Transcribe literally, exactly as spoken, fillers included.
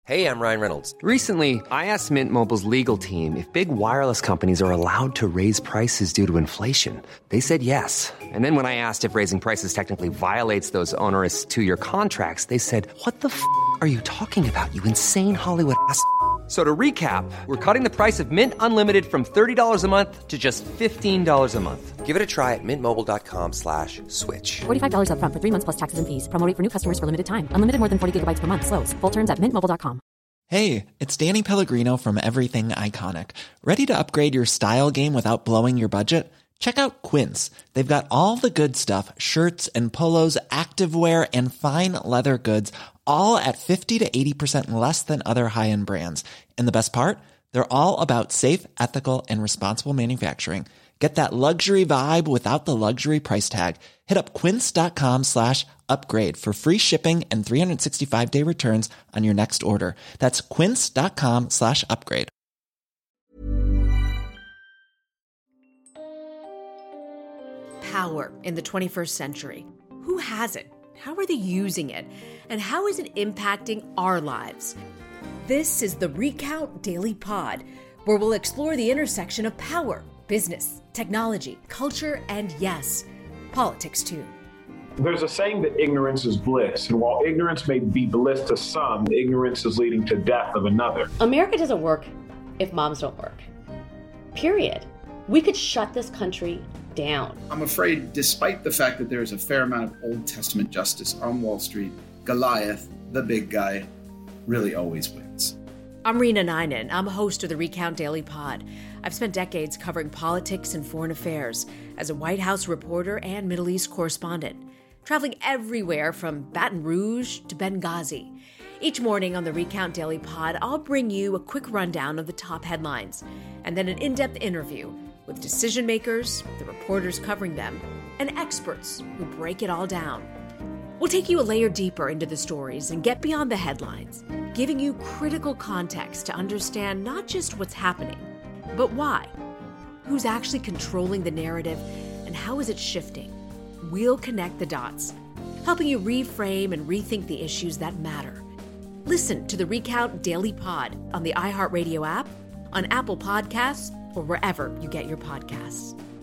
Hey, I'm Ryan Reynolds. Recently, I asked Mint Mobile's legal team if big wireless companies are allowed to raise prices due to inflation. They said yes. And then when I asked if raising prices technically violates those onerous two-year contracts, they said, what the f*** are you talking about, you insane Hollywood ass f- So to recap, we're cutting the price of Mint Unlimited from thirty dollars a month to just fifteen dollars a month. Give it a try at mintmobile.com slash switch. forty-five dollars up front for three months plus taxes and fees. Promo rate for new customers for limited time. Unlimited more than forty gigabytes per month. Slows full terms at mint mobile dot com. Hey, it's Danny Pellegrino from Everything Iconic. Ready to upgrade your style game without blowing your budget? Check out Quince. They've got all the good stuff, shirts and polos, activewear, and fine leather goods, all at fifty to eighty percent less than other high-end brands. And the best part? They're all about safe, ethical, and responsible manufacturing. Get that luxury vibe without the luxury price tag. Hit up quince.com slash upgrade for free shipping and three sixty-five day returns on your next order. That's quince.com slash upgrade. Power in the twenty-first century. Who has it? How are they using it? And how is it impacting our lives? This is the Recount Daily Pod, where we'll explore the intersection of power, business, technology, culture, and yes, politics too. There's a saying that ignorance is bliss, and while ignorance may be bliss to some, ignorance is leading to death of another. America doesn't work if moms don't work. Period. We could shut this country down. I'm afraid, despite the fact that there is a fair amount of Old Testament justice on Wall Street, Goliath, the big guy, really always wins. I'm Rena Ninen. I'm a host of the Recount Daily Pod. I've spent decades covering politics and foreign affairs as a White House reporter and Middle East correspondent, traveling everywhere from Baton Rouge to Benghazi. Each morning on the Recount Daily Pod, I'll bring you a quick rundown of the top headlines, and then an in-depth interview with decision makers, the reporters covering them, and experts who break it all down. We'll take you a layer deeper into the stories and get beyond the headlines, giving you critical context to understand not just what's happening, but why. Who's actually controlling the narrative, and how is it shifting? We'll connect the dots, helping you reframe and rethink the issues that matter. Listen to the Recount Daily Pod on the iHeartRadio app, on Apple Podcasts, or wherever you get your podcasts.